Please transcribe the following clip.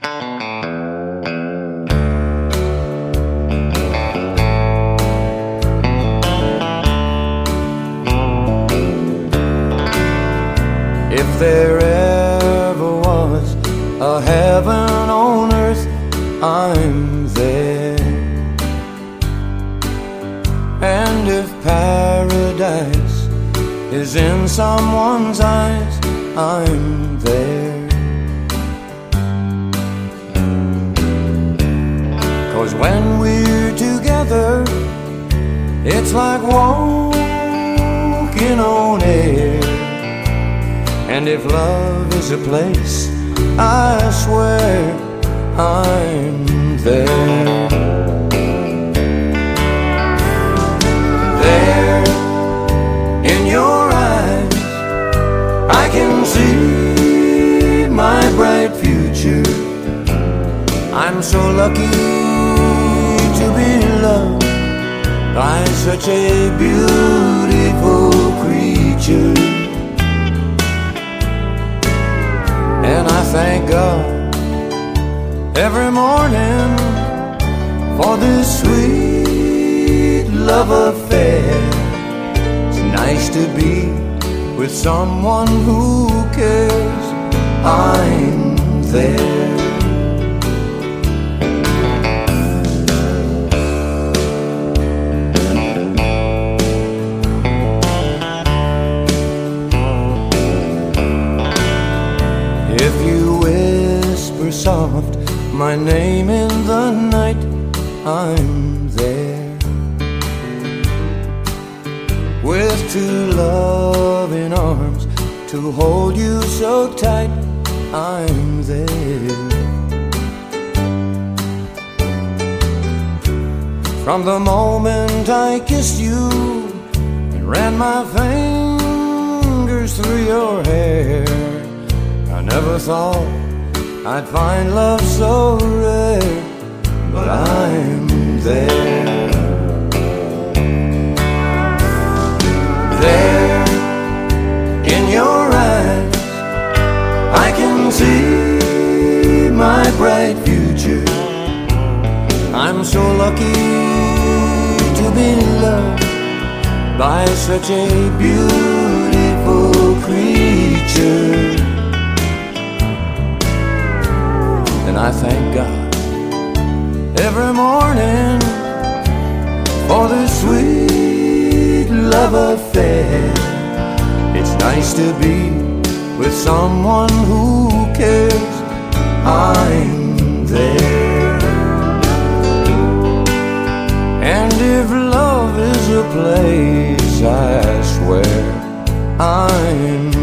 If there ever was a heaven on earth, I'm there. And if paradise is in someone's eyes, I'm there. 'Cause when we're together, it's like walking on air. And if love is a place, I swear I'm there. There, in your eyes, I can see my bright future. I'm so lucky to be loved by such a beautiful creature. And I thank God every morning for this sweet love affair. It's nice to be with someone who cares. I'm there. If you whisper soft my name in the night, I'm there. With two loving arms to hold you so tight, I'm there. From the moment I kissed you and ran my fingers through your hair, I never thought I'd find love so rare, but I'm there. There, in your eyes, I can see my bright future. I'm so lucky to be loved by such a beautiful creature. And I thank God every morning for this sweet love affair. It's nice to be with someone who cares. I'm there. And if love is a place, I swear I'm